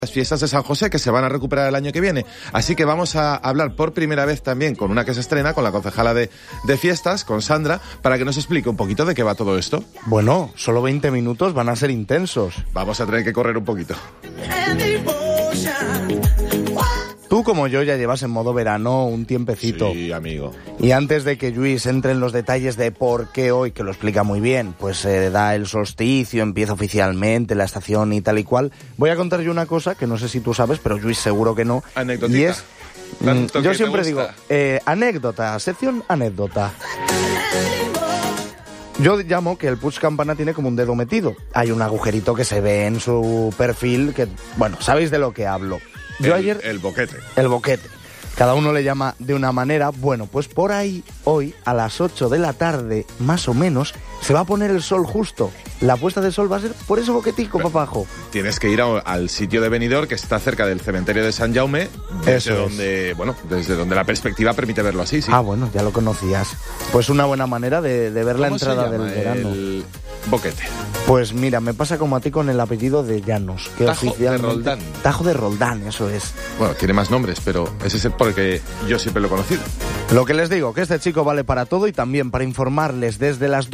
las fiestas de San José, que se van a recuperar el año que viene. Así que vamos a hablar por primera vez también con una que se estrena, con la concejala de fiestas, con Sandra, para que nos explique un poquito de qué va todo esto. Bueno, solo 20 minutos van a ser intensos. Vamos a tener que correr un poquito. Tú, como yo, ya llevas en modo verano un tiempecito. Sí, amigo. Y antes de que Lluís entre en los detalles de por qué hoy, que lo explica muy bien, pues se da el solsticio, empieza oficialmente la estación y tal y cual, voy a contar yo una cosa que no sé si tú sabes, pero Lluís seguro que no. Anecdotita. Y es, yo siempre digo, anécdota, sección anécdota. Yo llamo que el Puig Campana tiene como un dedo metido. Hay un agujerito que se ve en su perfil que, bueno, sabéis de lo que hablo. Yo ayer... El boquete. El boquete. Cada uno le llama de una manera. Bueno, pues por ahí, hoy, a las 8 de la tarde, más o menos, se va a poner el sol justo. La puesta de sol va a ser por ese boquetico, papajo. Tienes que ir al sitio de Benidorm, que está cerca del cementerio de Sant Jaume, desde donde la perspectiva permite verlo así, sí. Ah, bueno, ya lo conocías. Pues una buena manera de ver la entrada del verano. El boquete. Pues mira, me pasa como a ti con el apellido de Llanos. Que Tajo de Roldán. Tajo de Roldán, eso es. Bueno, tiene más nombres, pero ese es el porque yo siempre lo he conocido. Lo que les digo, que este chico vale para todo y también para informarles desde las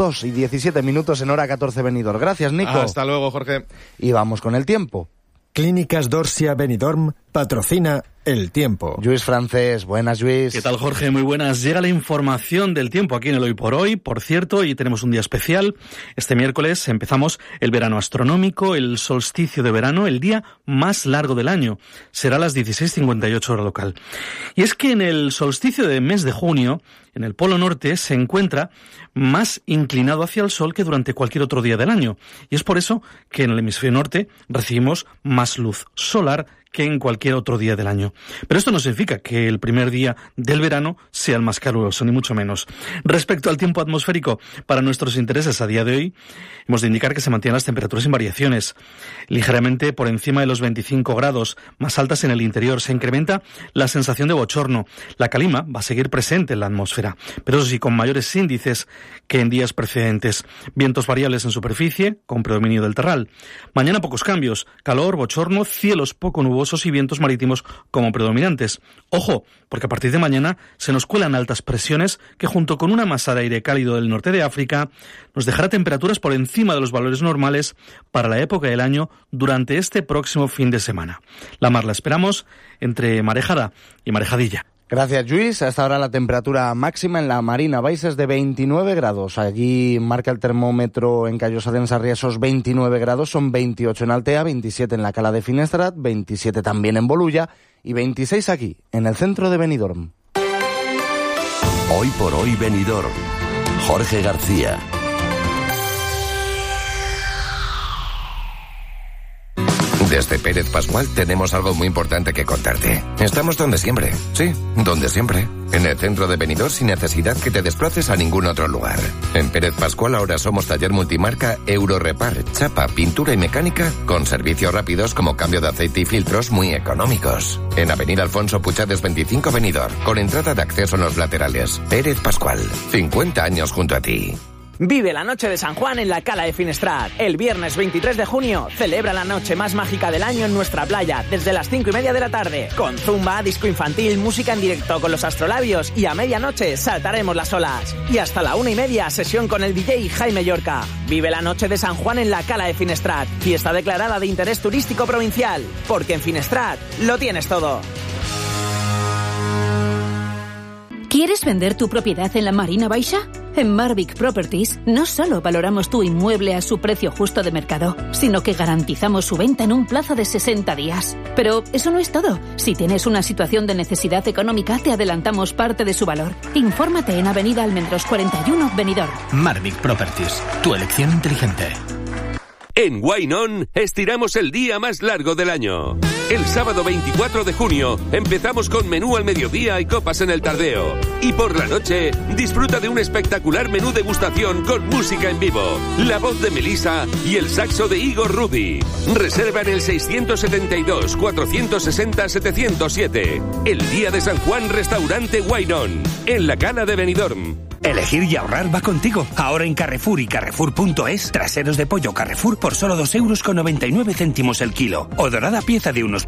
2:17 en hora 14 Benidorm. Gracias, Nico. Hasta luego, Jorge. Y vamos con el tiempo. Clínicas Dorsia Benidorm patrocina el tiempo. Lluís Francés, buenas, Lluís. ¿Qué tal, Jorge? Muy buenas. Llega la información del tiempo aquí en el Hoy por Hoy. Por cierto, hoy tenemos un día especial. Este miércoles empezamos el verano astronómico, el solsticio de verano, el día más largo del año. Será a las 16:58 hora local. Y es que en el solsticio de mes de junio, en el Polo Norte, se encuentra más inclinado hacia el sol que durante cualquier otro día del año. Y es por eso que en el hemisferio norte recibimos más luz solar que en cualquier otro día del año. Pero esto no significa que el primer día del verano sea el más caluroso, ni mucho menos. Respecto al tiempo atmosférico, para nuestros intereses a día de hoy, hemos de indicar que se mantienen las temperaturas sin variaciones. Ligeramente por encima de los 25 grados, más altas en el interior. Se incrementa la sensación de bochorno. La calima va a seguir presente en la atmósfera, pero eso sí, con mayores índices que en días precedentes. Vientos variables en superficie, con predominio del terral. Mañana pocos cambios. Calor, bochorno, cielos poco nubosos y vientos marítimos como predominantes. Ojo, porque a partir de mañana se nos cuelan altas presiones que junto con una masa de aire cálido del norte de África nos dejará temperaturas por encima de los valores normales para la época del año durante este próximo fin de semana. La mar la esperamos entre marejada y marejadilla. Gracias, Lluís. Hasta ahora la temperatura máxima en la Marina Baix es de 29 grados. Allí marca el termómetro en Callosa d'en Sarrià esos 29 grados. Son 28 en Altea, 27 en la Cala de Finestrat, 27 también en Bolulla y 26 aquí, en el centro de Benidorm. Hoy por hoy Benidorm. Jorge García. Desde Pérez Pascual tenemos algo muy importante que contarte. Estamos donde siempre, sí, donde siempre. En el centro de Benidorm sin necesidad que te desplaces a ningún otro lugar. En Pérez Pascual ahora somos taller multimarca Eurorepar, chapa, pintura y mecánica con servicios rápidos como cambio de aceite y filtros muy económicos. En Avenida Alfonso Puchades 25 Benidorm, con entrada de acceso en los laterales. Pérez Pascual, 50 años junto a ti. Vive la noche de San Juan en la Cala de Finestrat. El viernes 23 de junio celebra la noche más mágica del año en nuestra playa desde las 5:30 de la tarde. Con zumba, disco infantil, música en directo con los Astrolabios y a medianoche saltaremos las olas. Y hasta la 1:30 sesión con el DJ Jaime Llorca. Vive la noche de San Juan en la Cala de Finestrat. Fiesta declarada de interés turístico provincial. Porque en Finestrat lo tienes todo. ¿Quieres vender tu propiedad en la Marina Baixa? En Marvic Properties no solo valoramos tu inmueble a su precio justo de mercado, sino que garantizamos su venta en un plazo de 60 días. Pero eso no es todo. Si tienes una situación de necesidad económica, te adelantamos parte de su valor. Infórmate en Avenida Almendros 41, Benidorm. Marvic Properties, tu elección inteligente. En Wine On estiramos el día más largo del año. El sábado 24 de junio empezamos con menú al mediodía y copas en el tardeo. Y por la noche disfruta de un espectacular menú degustación con música en vivo, la voz de Melissa y el saxo de Igor Rubí. Reserva en el 672 460 707. El día de San Juan, restaurante Wine On, en la Cala de Benidorm. Elegir y ahorrar va contigo. Ahora en Carrefour y Carrefour.es, traseros de pollo Carrefour por solo 2,99 € el kilo. O dorada pieza de unos